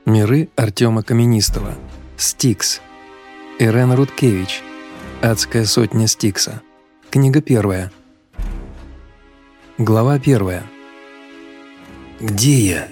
Миры Артема Каменистого. Стикс. Ирен Рудкевич. Адская сотня Стикса. Книга 1. Глава 1. «Где я?»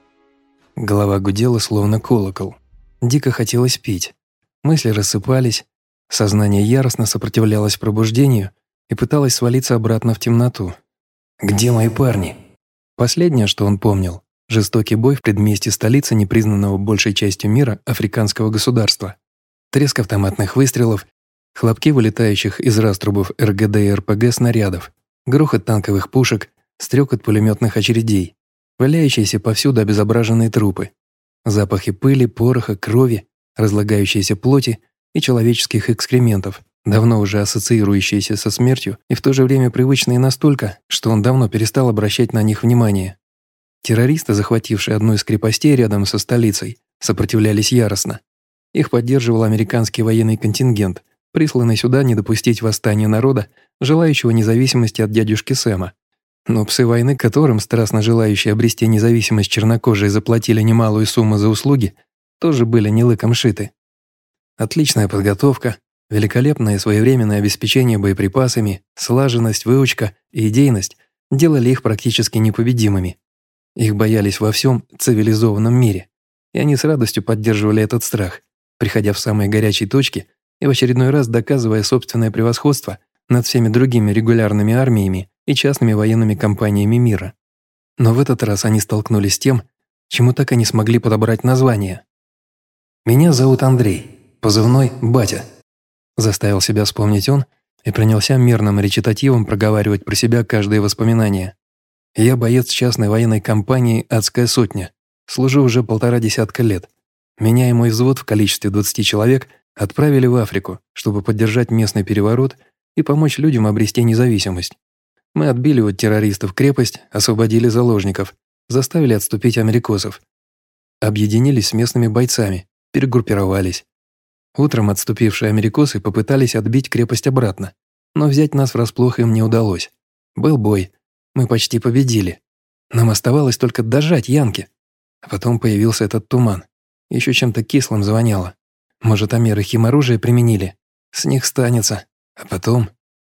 Голова гудела, словно колокол. Дико хотелось пить. Мысли рассыпались. Сознание яростно сопротивлялось пробуждению и пыталось свалиться обратно в темноту. «Где мои парни?» Последнее, что он помнил – жестокий бой в предместье столицы непризнанного большей частью мира африканского государства. Треск автоматных выстрелов, хлопки вылетающих из раструбов РГД и РПГ снарядов, грохот танковых пушек, стрекот пулеметных очередей, валяющиеся повсюду обезображенные трупы, запахи пыли, пороха, крови, разлагающейся плоти и человеческих экскрементов, давно уже ассоциирующиеся со смертью и в то же время привычные настолько, что он давно перестал обращать на них внимание. Террористы, захватившие одну из крепостей рядом со столицей, сопротивлялись яростно. Их поддерживал американский военный контингент, присланный сюда не допустить восстания народа, желающего независимости от дядюшки Сэма. Но псы войны, которым страстно желающие обрести независимость чернокожие заплатили немалую сумму за услуги, тоже были не лыком шиты. Отличная подготовка, великолепное и своевременное обеспечение боеприпасами, слаженность, выучка и идейность делали их практически непобедимыми. Их боялись во всем цивилизованном мире, и они с радостью поддерживали этот страх, приходя в самые горячие точки и в очередной раз доказывая собственное превосходство над всеми другими регулярными армиями и частными военными компаниями мира. Но в этот раз они столкнулись с тем, чему так и не смогли подобрать название. «Меня зовут Андрей, позывной «Батя», – заставил себя вспомнить он и принялся мерным речитативом проговаривать про себя каждое воспоминание. «Я боец частной военной компании «Адская сотня», служу уже 1,5 десятка лет. Меня и мой взвод в количестве 20 человек отправили в Африку, чтобы поддержать местный переворот и помочь людям обрести независимость. Мы отбили от террористов крепость, освободили заложников, заставили отступить америкосов. Объединились с местными бойцами, перегруппировались. Утром отступившие америкосы попытались отбить крепость обратно, но взять нас врасплох им не удалось. Был бой, мы почти победили. Нам оставалось только дожать янки. А потом появился этот туман. Еще чем-то кислым звоняло. Может, амеры химоружие применили? С них станется. А потом...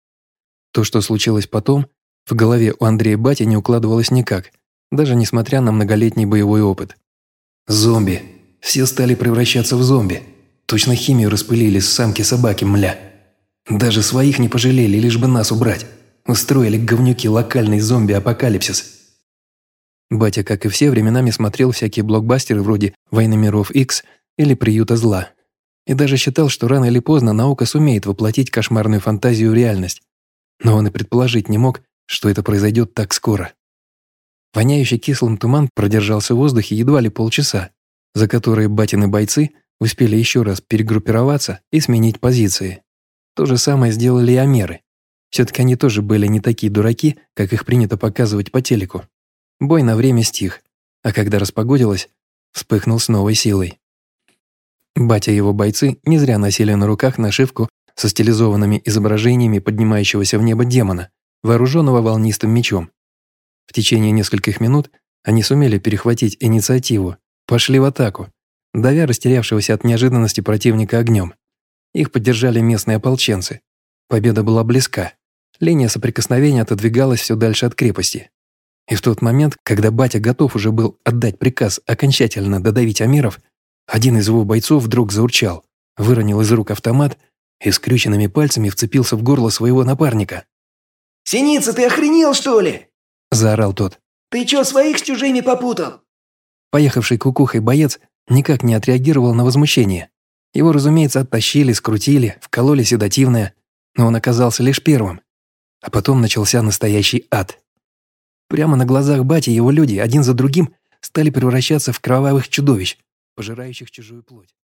То, что случилось потом, в голове у Андрея Бати не укладывалось никак, даже несмотря на многолетний боевой опыт. «Зомби. Все стали превращаться в зомби. Точно химию распылили с самки собаки, мля. Даже своих не пожалели, лишь бы нас убрать. Устроили говнюки локальный зомби-апокалипсис». Батя, как и все, временами смотрел всякие блокбастеры вроде «Войны миров X» или «Приюта зла». И даже считал, что рано или поздно наука сумеет воплотить кошмарную фантазию в реальность. Но он и предположить не мог, что это произойдет так скоро. Воняющий кислым туман продержался в воздухе едва ли полчаса, за которые батины бойцы успели еще раз перегруппироваться и сменить позиции. То же самое сделали и амеры. Все-таки они тоже были не такие дураки, как их принято показывать по телеку. Бой на время стих, а когда распогодилось, вспыхнул с новой силой. Батя и его бойцы не зря носили на руках нашивку со стилизованными изображениями поднимающегося в небо демона, вооруженного волнистым мечом. В течение нескольких минут они сумели перехватить инициативу, пошли в атаку, давя растерявшегося от неожиданности противника огнем. Их поддержали местные ополченцы. Победа была близка. Линия соприкосновения отодвигалась все дальше от крепости. И в тот момент, когда батя готов уже был отдать приказ окончательно додавить амеров, один из его бойцов вдруг заурчал, выронил из рук автомат и скрюченными пальцами вцепился в горло своего напарника. «Синица, ты охренел, что ли?» – заорал тот. «Ты чё, своих с чужими попутал?» Поехавший кукухой боец никак не отреагировал на возмущение. Его, разумеется, оттащили, скрутили, вкололи седативное, но он оказался лишь первым. А потом начался настоящий ад. Прямо на глазах бати его люди один за другим стали превращаться в кровавых чудовищ, пожирающих чужую плоть.